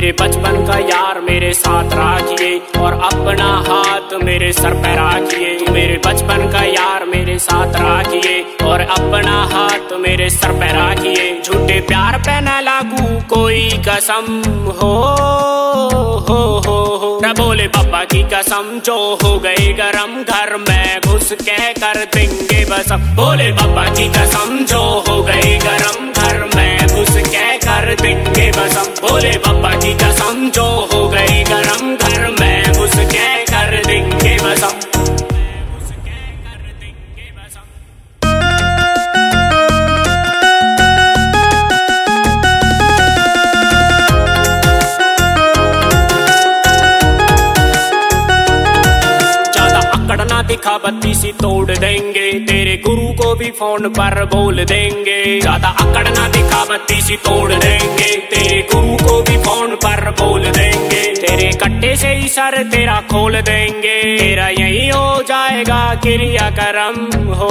मेरे बचपन का यार मेरे साथ राखिए और अपना हाथ मेरे सर पे राखिए। तू मेरे बचपन का यार मेरे साथ राखिए और अपना हाथ मेरे सर पे राखिए। झूठे प्यार पे न लागू कोई कसम हो बोले पापा की कसम जो हो गई गरम घर में घुस के कर देंगे बसम। बोले पापा की कसम जो हो गई गरम घर में घुस के कर देंगे बसम। बोले पापा की कसम जो हो गई गरम घर में घुस के कर देंगे बसम। दिखा बत्ती सी तोड़ देंगे तेरे गुरु को भी फोन पर बोल देंगे। ज्यादा अकड़ ना दिखा बत्ती सी तोड़ देंगे तेरे गुरु को भी फोन पर बोल देंगे। तेरे कट्टे से ही सर तेरा खोल देंगे। तेरा यही हो जाएगा क्रियाक्रम हो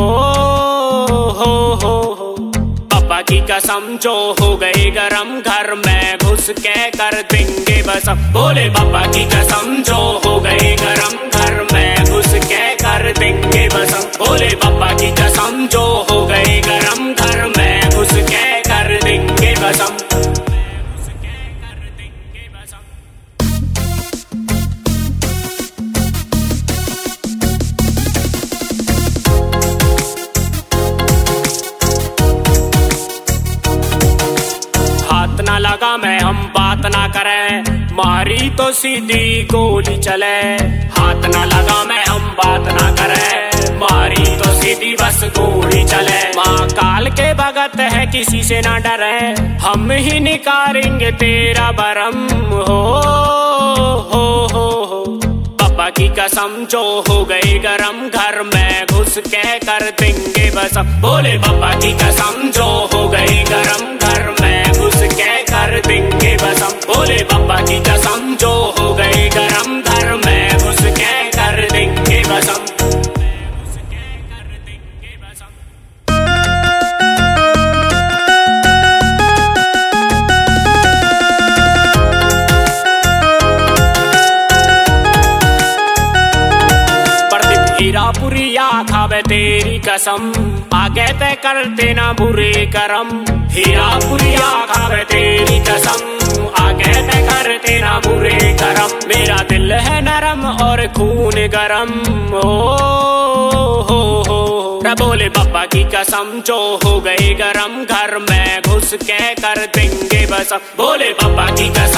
पापा की कसम जो हो गई गरम घर में घुस के कर देंगे बसम। बोले पापा की कसम जो हो गई गरम घर में घुस के कर देंगे बसम। बोले पापा की कसम जो हो गई गरम घर में घुस के कर देंगे बसम। हाथ ना लगा मैं हम बात ना करें मारी तो सीधी गोली चले। हाथ ना लगा मैं हम बात ना करें मारी तो सीधी बस गोली चले। माँ काल के भगत है किसी से ना डरे हम ही निकालेंगे तेरा बरम हो पापा की कसम जो हो गई गरम घर में घुस के कर देंगे बसम। बोले पापा की कसम जो हो गई गरम घर में घुस के कर देंगे बसम। बोले पापा की कसम जो हो गई गरम घर में घुस के कर देंगे बसम। हीरापुरिया खावे तेरी कसम आगे तय करते ना बुरे करम। हीरापुरिया खावे तेरी कसम आगे तय करते ना बुरे करम। मेरा दिल है नरम और खून गरम हो बोले पापा की कसम जो हो गई गरम घर में घुस के कर देंगे बसम। बोले पापा की कसम